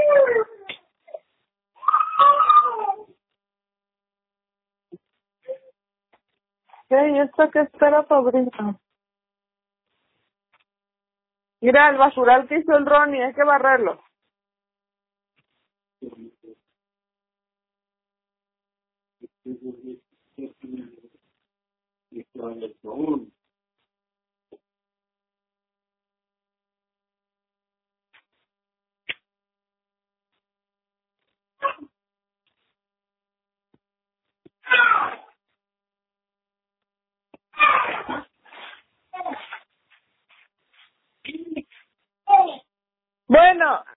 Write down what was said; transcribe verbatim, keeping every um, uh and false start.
¿Qué? ¿Y esto qué espera, Pabrina? Mira, el basural que hizo el Ronnie, hay que barrerlo.